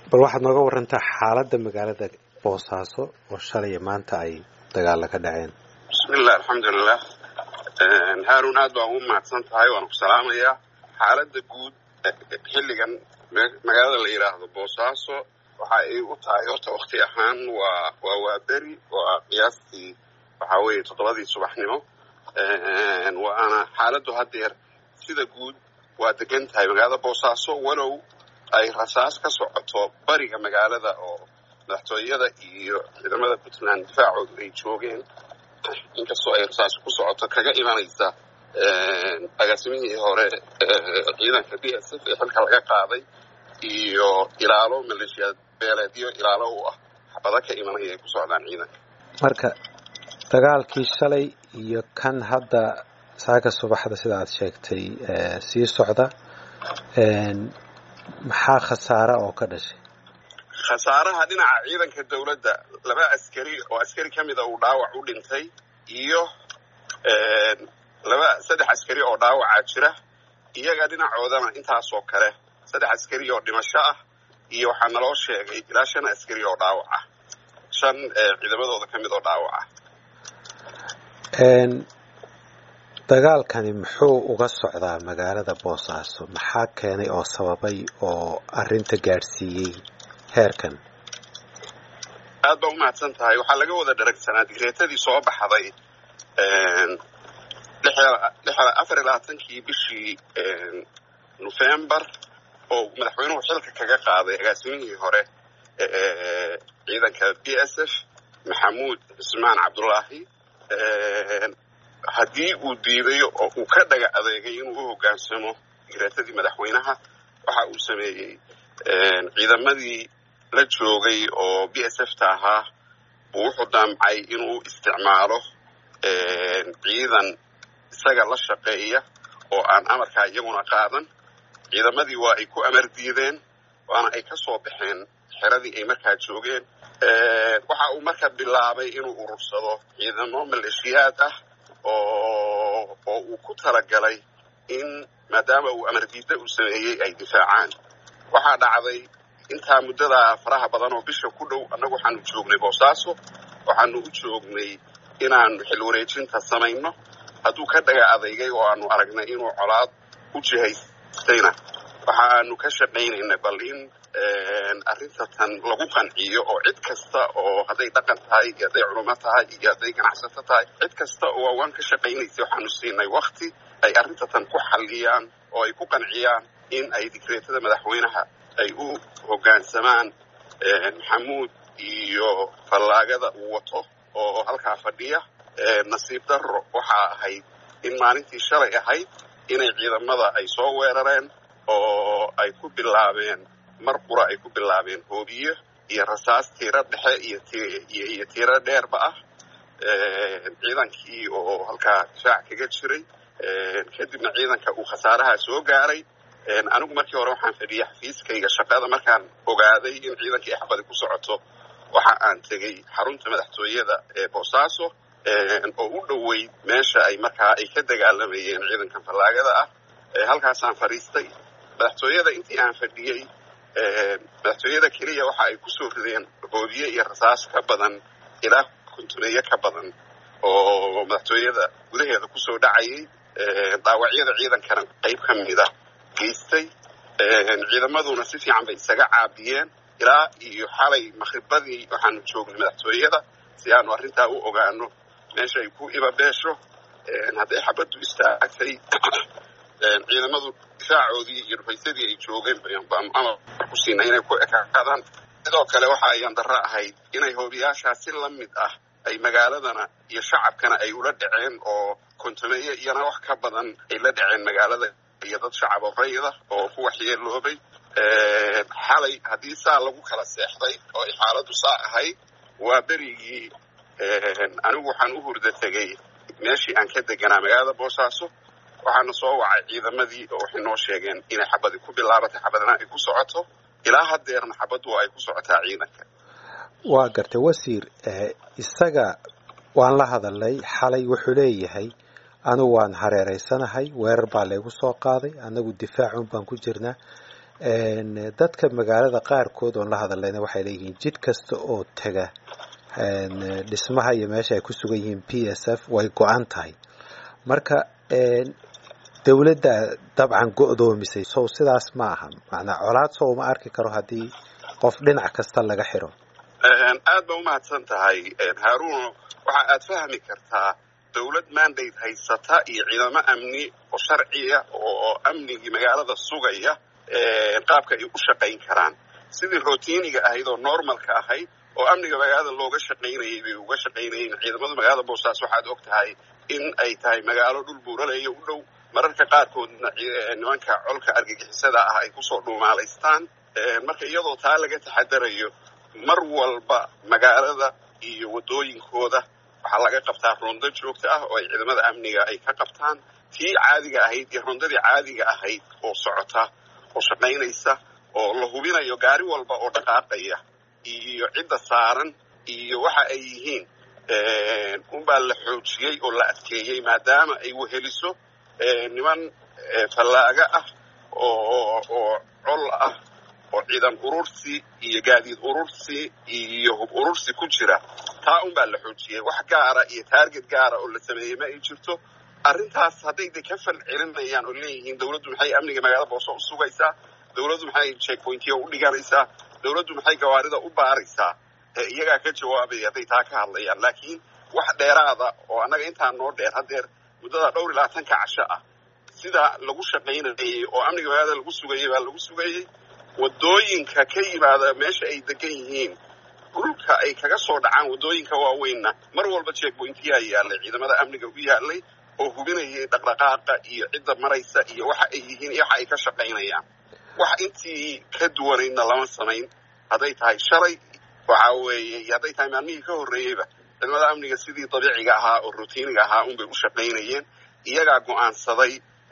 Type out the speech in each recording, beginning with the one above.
bal waxaad nooga warantaa xaaladda magaalada Boosaaso oo shalay maanta ay dagaal ka dhaceen. Bismillah, alxamdulillah. Haarun aad baan ugu mahadsan tahay, waan ku salaamayaa. Xaaladda guud xilligan magaalada la yiraahdo Boosaaso waxa ay u tahay horta waqti ahaan waa beri waa qiyaastii waxa weeye 7 subaxnimo. waana xaaladdu hadeer sida guud waa degan tahay magaalada Boosaaso, walow ay rasaas ka socoto bariga magaalada oo madaxtooyada iyo ciidamada Puntland difaacoodu ay joogeen. inkastoo ay rasaas ku socoto kaga imanaysa agaasimihii hore ciidanka DSF ee xilka laga qaaday iyo ilaalo maleeshiyad beeleedyo ilaalo u ah xabada ka imanaya ay ku socdaan ciidanka. Marka dagaalkii shalay iyo kan hadda saaga subaxda sida aad sheegtay sii socda maxaa khasaare oo ka dhashay? khasaaraha dhinaca ciidanka dawladda 2 askari oo askari kamid ah uu dhaawac u dhintay iyo 3 askari oo dhaawac jira. iyaga dhinacoodana intaas oo kale 3 askari oo dhimasho ah iyo waxa naloo sheegay ilaa 5 askari oo dhaawac ah, 5 ciidamadooda kamid oo dhaawac ah. dagaalkani muxuu uga socdaa magaalada Boosaaso? maxaa keenay oo sababay oo arinta gaarsiiyay heerkan? aad baan u mahadsan tahay. waxaa laga wada dharagsanaa digreetadii soo baxday 24 bishii November oo madaxweynuhu xilka kaga qaaday agaasimihii hore ciidanka DSF Maxamuud Ismaan Cabdullaahi. haddii uu diiday oo uu ka dhaga adeegay inuu u hoggaansamo digreetadii madaxweynaha, waxa uu sameeyey ciidamadii la joogay oo BSF-ta ahaa wuxuu damcay inuu isticmaalo ciidan isaga la shaqeeya oo aan amarkaa iyaguna qaadan. ciidamadii waa ay ku amar diideen, waana ay ka soo baxeen xeradii ay markaa joogeen. waxa uu markaa bilaabay inuu urursado ciidamo maleeshiyaad ah oo uu ku talagalay in maadaama uu amar diida uu sameeyey ay difaacaan. waxaa dhacday intaa muddada faraha badan oo bisha ku dhow annagu waxaanu joognay Boosaaso, waxaanu u joognay inaanu xil wareejinta samayno. hadduu ka dhaga adeegay oo aanu aragnay inuu colaad u jihaystayna waxaanu ka shaqaynaynay bal in arrinta tan lagu qanciyo oo cid kasta oo hadday dhaqan tahay iyo hadday culimo tahay iyo hadday ganacsato tahay cid kasta oo waan ka shaqaynaysay waxaanu siinay waqti ay arrinta tan ku xalliyaan oo ay ku qanciyaan in ay digreetada madaxweynaha ay u hoggaansamaan. Maxamuud iyo fallaagada uu wato oo halkaa fadhiya. nasiib darro waxaa ahayd in maalintii shalay ahayd inay ciidamada ay soo weerareen oo ay ku bilaabeen mar qura ay ku bilaabeen hoobiye iyo rasaas tiiro dhexe iyo tiiro dheerba ah. ciidankii oo halkaa difaac kaga jiray. kadibna ciidanka uu khasaaraha soo gaaray. anigu markii hore waxaan fadhiyay xafiiskayga shaqada. markaan ogaaday in ciidankii ay xabadi ku socoto waxa aan tegey xarunta madaxtooyada ee Boosaaso oo u dhoweyd meesha ay markaa ay ka dagaalamayeen ciidankan fallaagada ah. halkaasaan fadhiistay. madaxtooyada intii aan fadhiyey madaxtooyada keliya waxa ay ku soo rideen hoobiye iyo rasaas ka badan ilaa 50 ka badan oo madaxtooyada gudaheeda ku soo dhacayay. dhaawacyada ciidankana qayb ka mid ah geystay. ciidamaduna si fiican bay isaga caabiyeen. ilaa iyo xalay maqribadii waxaanu joognay madaxtooyada si aanu arrintaa u ogaano meesha ay ku ibabeesho. hadday xabaddu istaagtay ciidamadu difaacoodii iyo dhufaysadii ay joogeen baan amar ku siinay inay ku ekaadaan. sidoo kale waxa ayaan darro ahayd inay hoobiyaashaas si la mid ah ay magaaladana iyo shacabkana ay ula dhaceen oo kontomeeye iyana wax ka badan ay la dhaceen magaalada iyo dad shacab oo rayida oo ku waxyeeloobay. xalay haddii saa lagu kala seexday oo ay xaaladdu saa ahayd waa berigii anigu waxaan u hurda tegey meeshii aan ka deganaa magaalada Boosaaso. waxaana soo wacay ciidamadii oo waxay noo sheegeen inay xabadi ku bilaabatay, xabadana ay ku socoto ilaa hadeerna xabaddu ay ku socotaa ciidanka. waa gartay wasiir, isaga waan la hadalay xalay. wuxuu leeyahay anigu waan hareereysanahay, weerar baa laygu soo qaaday, anagu difaacun baan ku jirnaa. dadka magaalada qaarkood oon la hadallayna waxay leeyihiin jid kasta oo taga dhismaha iyo meesha ay ku sugan yihiin PSF way go'an tahay marka dawladda dabcan go'doomisay sow sidaas ma aha macnaa colaad soo uma arki karo haddii qof dhinac kasta laga xiro aad ba umahadsan tahay Haaruun waxa aad fahmi kartaa dawlad mandate haysata iyo ciidamo amni oo sharciya oo amniga magaalada sugaya qaabka ay u shaqayn karaan sidii routiniga ahayd oo normalka ahayd oo amniga magaalada looga shaqaynayay bay uga shaqaynayeen ciidamada magaalada Boosaaso waxaad og tahay in ay tahay magaalo dhul buuraleeyo u dhow mararka qaarkoodna nimanka colka argagixisada ah ay kusoo dhuumaalaystaan marka iyadoo taa laga taxadarayo mar walba magaalada iyo wadooyinkooda waxaa laga qabtaa rondo joogto ah oo ay ciidamada amniga ay ka qabtaan tii caadiga ahayd iyo rondadii caadiga ahayd oo socota oo shaqaynaysa oo la hubinayo gaari walba oo dhaqaaqaya iyo cidda saaran iyo waxa ay yihiin unbaa la xoojiyey oo la adkeeyey maadaama ay weheliso niman fallaaga ah oo col ah oo ciidan urursi iyo gaadiid urursi iyo hub urursi ku jira taa unbaa la xoojiyey wax gaara iyo taarget gaara oo la sameeyey ma ay jirto arrintaas hadday de ka fal celinayaan oo leeyihiin dawladdu maxay amniga magaalada Booso u sugaysaa dawladdu maxay checkpointiyo u dhiganaysaa dawladdu maxay gawaarida u baaraysaa iyagaa ka jawaabay hadday taa ka hadlayaan laakiin wax dheeraada oo annaga intaan noo dheer haddeer muddada 22 casho ah sida lagu shaqaynayay oo amniga magaalada lagu sugayay baa lagu sugayay wadooyinka ka yimaada meesha ay degan yihiin dhulka ay kaga soo dhacaan wadooyinka waaweynna mar walba checkpointiyaa yaalay ciidamada amniga u yaalay oo hubinayay dhaqdhaqaaqa iyo cidda maraysa iyo waxa ay yihiin iyo waxa ay ka shaqaynayaan wax intii ka duwanaydna lama samayn hadday tahay shalay waxa weeye hadday tahay maalmihii ka horreeyeyba ciidamada amniga sidii dabiiciga ahaa oo routiniga ahaa unbay u shaqaynayeen iyagaa go'aansaday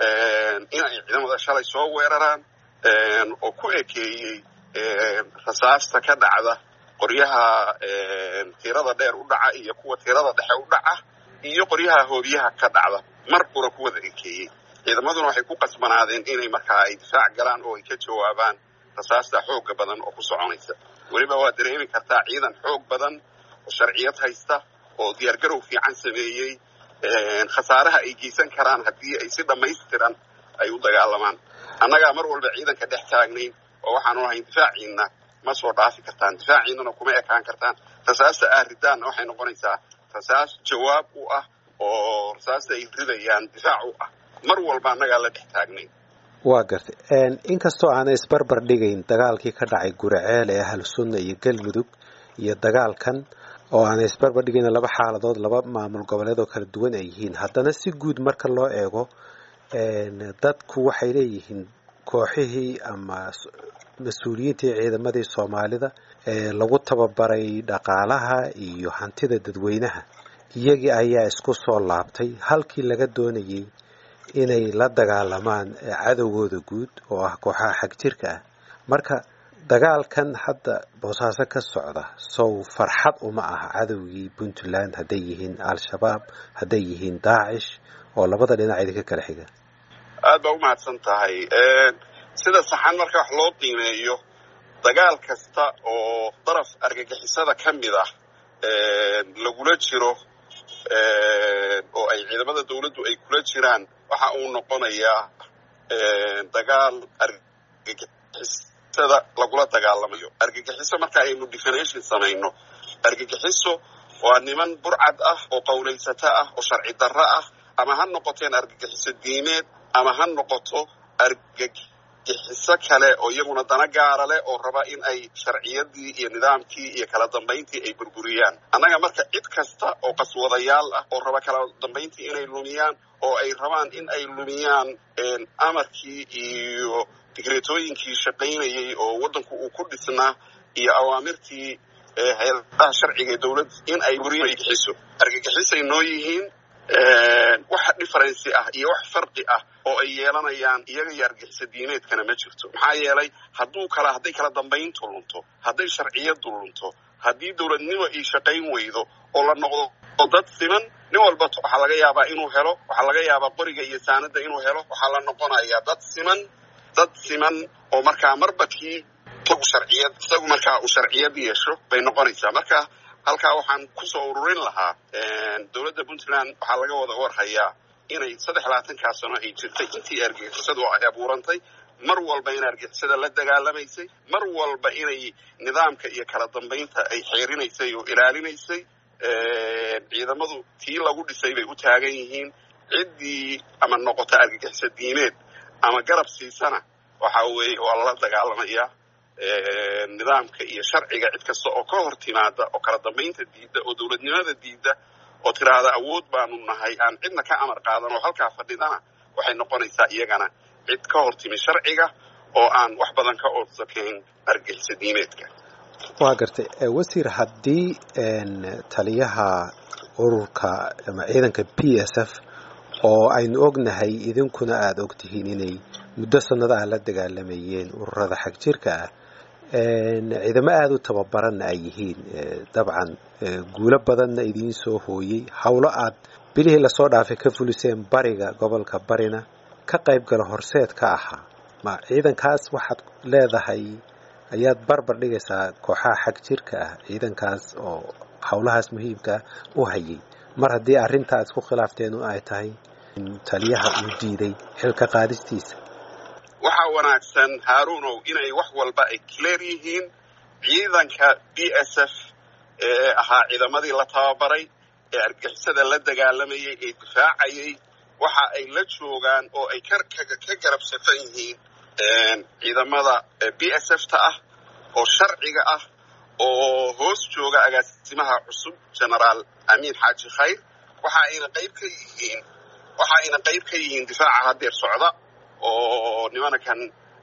in ay ciidamada shalay soo weeraraan oo ku ekeeyey rasaasta ka dhacda qoryaha tirada dheer u dhaca iyo kuwa tirada dhexe u dhaca iyo qoryaha hoobiyaha ka dhacda mar qura ku wada ekeeyey ciidamaduna waxay ku qasbanaadeen inay markaa ay difaac galaan oo ay ka jawaabaan rasaasta xooga badan oo ku soconaysa weliba waa dareemi kartaa ciidan xoog badan oo sharciyad haysta oo diyaargarow fiican sameeyey khasaaraha ay geysan karaan haddii ay si dhammaystiran ay u dagaalamaan annagaa mar walba ciidanka dhex taagnayn oo waxaanu ahayn difaaciinna ma soo dhaafi kartaan difaaciinnana kuma ekaan kartaan rasaasta ridaanna waxay noqonaysaa rasaas jawaab u ah oo rasaasta ay ridayaan difaac u ah mar walba annagaa la dhex taagnayn waa gartay inkastoo aanay isbarbar dhigayn dagaalkii ka dhacay Guriceel ee Ahlusunna iyo Galmudug iyo dagaalkan oo aanay isbarbar dhigayn laba xaaladood laba maamul goboleed oo kala duwan ay yihiin haddana si guud marka loo eego dadku waxay leeyihiin kooxihii ama mas-uuliyiintii ciidamadii Soomaalida ee lagu tababaray dhaqaalaha iyo hantida dadweynaha iyagii ayaa isku soo laabtay halkii laga doonayay inay la dagaalamaan cadawgooda guud oo ah kooxaha xagjirka ah marka dagaalkan hadda Boosaaso ka socda soo farxad uma aha cadawgii Puntland hadday yihiin al-shabaab hadday yihiin Daesh oo labada dhinac idinka kala xiga aad baa u mahadsan tahay sida saxan marka wax loo qiimeeyo dagaal kasta oo daraf argagixisada ka mid ah lagula jiro oo ay ciidamada dawladdu ay kula jiraan waxa uu noqonayaa dagaal argagixisada lagula dagaalamayo argagixiso marka aynu definition samayno argagixiso waa niman burcad ah oo qowlaysata ah oo sharci darro ah ama ha noqoteen argagixiso diimeed ama ha noqoto argagixiso kale oo iyaguna dana gaara leh oo raba in ay sharciyadii iyo nidaamkii iyo kala dambayntii ay burburiyaan annaga marka cid kasta oo qaswadayaal ah oo raba kala dambayntii inay lumiyaan oo ay rabaan in ay lumiyaan amarkii iyo digreetooyinkii shaqaynayay oo waddanku uu ku dhisnaa iyo awaamirtii hay'adaha sharciga ee dawladda in ay buriyaan argagixisay noo yihiin wax difference ah iyo wax farqi ah oo ay yeelanayaan iyaga iyo argagixisa diimeedkana ma jirto maxaa yeelay hadday kala dambayntu lunto hadday sharciyadu lunto haddii dawladnimo ay shaqayn weydo oo la noqdo dad siman nin walba waxaa laga yaabaa inuu helo waxaa laga yaabaa qoriga iyo saanada inuu helo waxaa la noqonayaa dad siman dad siman oo markaa marbakii isagu markaa uu sharciyad yeesho bay noqonaysaa. marka halkaa waxaan kusoo ururin lahaa dowladda puntland waxaa laga wada warhayaa inay 23 sano ay jirtay intii argagixisadu ay abuurantay, mar walba in argagixisada la dagaalamaysay, mar walba inay nidaamka iyo kala dambaynta ay xeerinaysay oo ilaalinaysay. ciidamadu tii lagu dhisay bay u taagan yihiin. ciddii ama noqota argagixisa diineed ama garab siisana waxa weeye waa lala dagaalamaya. nidaamka iyo sharciga cid kasta oo ka hor timaada oo kala dambaynta diidda oo dowladnimada diidda oo tiraahda awood baanu nahay aan cidna ka amar qaadan oo halkaa fadhidana waxay noqonaysaa iyagana cid ka hor timi sharciga oo aan wax badan ka oodsakayn argagixisa diimeedka. waa gartay wasiir, haddii taliyaha ururka ama ciidanka PSF oo aynu ognahay idinkuna aada ogtihiin inay muddo sanado ah la dagaalamayeen ururada xag jirka ah, ciidamo aada u tababaranna ay yihiin, dabcan guulo badanna idiin soo hooyey, howlo aad bilihii lasoo dhaafay ka fuliseen bariga gobolka barina ka qayb gala horseed ka ahaa. ma ciidankaas waxaad leedahay ayaad barbar dhigaysaa kooxaha xag jirka ah ciidankaas oo howlahaas muhiimka u hayay, mar haddii arrinta aad isku khilaafteen ay tahay taliyaha uu diiday xilka qaadistiisa? waxaa wanaagsan haaruunow inay wax walba ay clear yihiin. ciidanka BSF ee ahaa ciidamadii la tababaray ee argagixisada la dagaalamayay ee difaacayay waxa ay la joogaan oo ay ka garabsatan yihiin ciidamada BSF-ta ah oo sharciga ah oo hoos jooga agaasimaha cusub generaal amiin xaaji khayr. waxa ayna qayb ka yihiin difaaca haddeer socda oo nimankan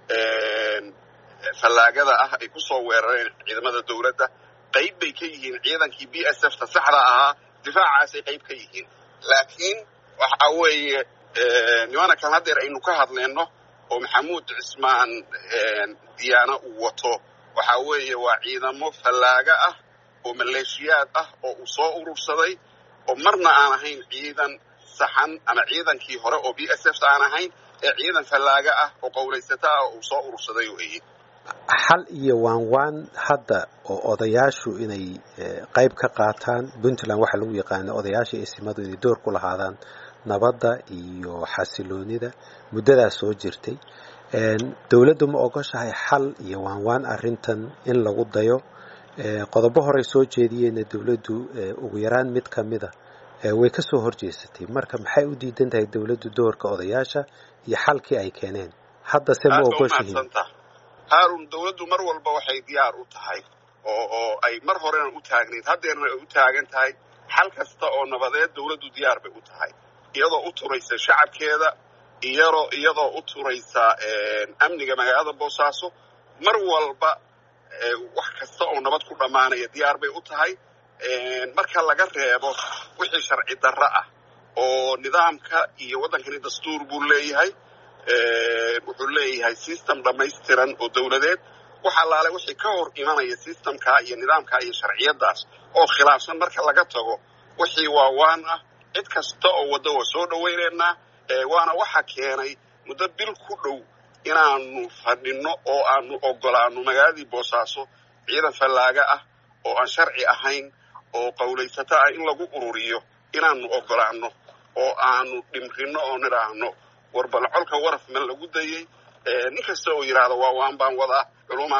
fallaagada ah ay kusoo weerareen ciidamada dowladda. qayb bay ka yihiin ciidankii BSF-ta saxda ahaa, difaacaasay qayb ka yihiin. laakiin waxa weeye nimankan haddeer aynu ka hadleenno oo maxamuud cismaan diyaano uu wato waxa weeye waa ciidamo fallaaga ah oo maleeshiyaad ah oo uu soo urursaday oo marna aan ahayn ciidan saxan ama ciidankii hore oo BSF aan ahayn ee ciidan fallaaga ah oo qowlaysata ah oo uu soo urursaday weeye. xal iyo waan hadda oo odayaashu inay qayb ka qaataan. Puntland waxa lagu yaqaano odayaasha isimadu inay door ku lahaadaan nabadda iyo xasiloonida muddadaas soo jirtay. dawladdu ma ogoshahay xal iyo waan arrintan in lagu dayo? qodobo hore soo jeediyeen dawladdu ugu yaraan mid kamida way ka soo horjeesatay. marka maxay u diidan tahay dawladdu doorka odayaasha iyo xalkii ay keeneen? hadda se ma ogoshihiin? haarun, dawladdu mar walba waxay diyaar u tahay oo ay mar horena u taagnayd haddeerna ay u taagan tahay xal kasta oo nabadeed. dawladdu diyaar bay u tahay iyadoo u turaysa shacabkeeda, iyadoo u turaysa amniga magaalada Boosaaso. mar walba wax kasta oo nabad ku dhammaanaya diyaar bay u tahay. marka laga reebo wixii sharci darro ah oo nidaamka iyo waddankani dastuur buu leeyahay, wuxuu leeyahay system dhammaystiran oo dawladeed. waxa laale wixii ka hor imanaya systemka iyo nidaamka iyo sharciyadaas oo khilaafsan marka laga tago wixii waan ah cid kasta oo wadda waa soo dhawaynaynaa. waana waxa keenay muddo bil ku dhow inaanu fadhino oo aanu ogolaano magaaladii Boosaaso ciidan fallaaga ah oo aan sharci ahayn oo qowlaysata ah in lagu ururiyo inaanu ogolaano oo aanu dhimrino oo niraahno warbalcolka waraf ma lagu dayay. nin kasta oo yiraahdo waan baan wadaa culuma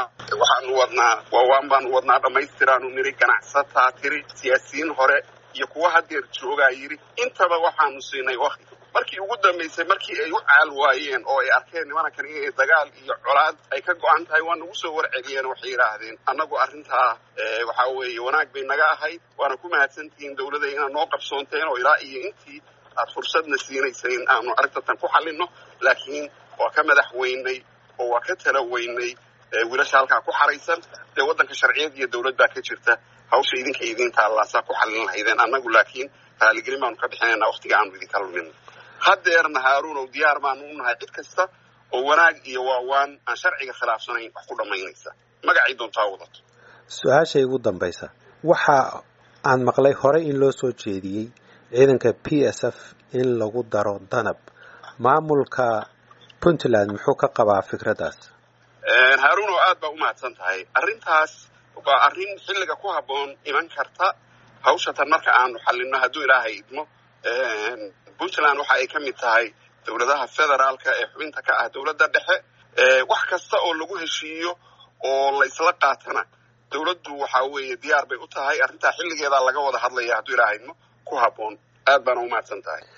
waan baan wadnaa dhammaystiraanu niri, ganacsataa tiri, siyaasiyiin hore iyo kuwa haddeer joogaa yiri. intaba waxaanu siinay waqti. markii ugu dambaysay markii ay u caal waayeen oo ay arkeen nimankan inay dagaal iyo colaad ay ka go'an tahay waa nagu soo warceliyeen. waxay yidhaahdeen annagu arrintaa waxa weeye wanaag bay naga ahayd, waana ku mahadsantihiin dawladda inaad noo qabsoonteen oo ilaa iyo intii aad fursadna siinaysay in aanu arrintan ku xallinno. laakiin waa ka madax weynay oo waa ka tala weynay wiilasha halkaa ku xaraysan. dee waddanka sharciyad iyo dawlad baa ka jirta, hawsha idinka idiin taallaasaa ku xallin lahaydeen. annagu laakiin raaligelin baanu ka bixinaynaa waqtiga aanu idinka lumin. haddeerna haaruunow diyaar baanu u nahay cid kasta oo wanaag iyo waan aan sharciga khilaafsanayn wax ku dhammaynaysa, magacay doontaa wadato. su-aashay ugu dambaysa, waxa aan maqlay horey in loo soo jeediyey ciidanka PSF in lagu daro danab. maamulka puntland muxuu ka qabaa fikradaas haaruun oo aad baa u mahadsan tahay arrintaas waa arrin xilliga ku habboon iman karta hawshatan marka aanu xallinno hadduu ilaahay idmo puntland waxa ay ka mid tahay dowladaha federaalka ee xubinta ka ah dowladda dhexe wax kasta oo lagu heshiiyo oo la isla qaatana dowladdu waxa weeye diyaar bay u tahay arrintaa xilligeedaa laga wada hadlaya hadduu ilaahay idmo ku habboon aad baana u mahadsan tahay